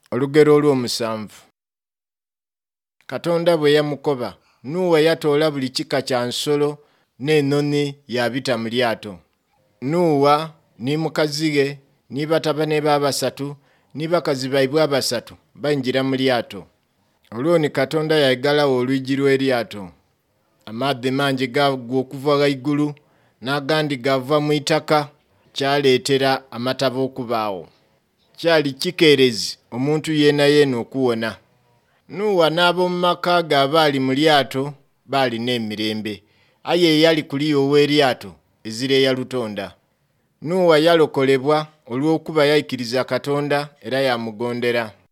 Olugero olw'omusanvu. Katonda bwe yamukoba, Nuuwa yatoola buli kika kya nsolo n'ennoni yabita mu lyato. Nuuwa ni mukazi we ni batabani be abasatu ni bakazi baibwe abasatu bayingira mu lyato. Olwo ni Katonda yaigalawo olwigi lw'eryato. Amaadhi mangi gagwa okuva waigulu n'agandi gava mu itaka, kyaleetera amataba okubaawo. Kyali kikeerezi omuntu yeena yeena okuwona. Nuuwa n'ab'omu maka ge abaali mu lyato baalina emirembe, aye eyali kuliya ow'eryato ezira ya Lutonda. Nuuwa yalokolebwa olw'okuba yaikiriza Katonda era yamugondera.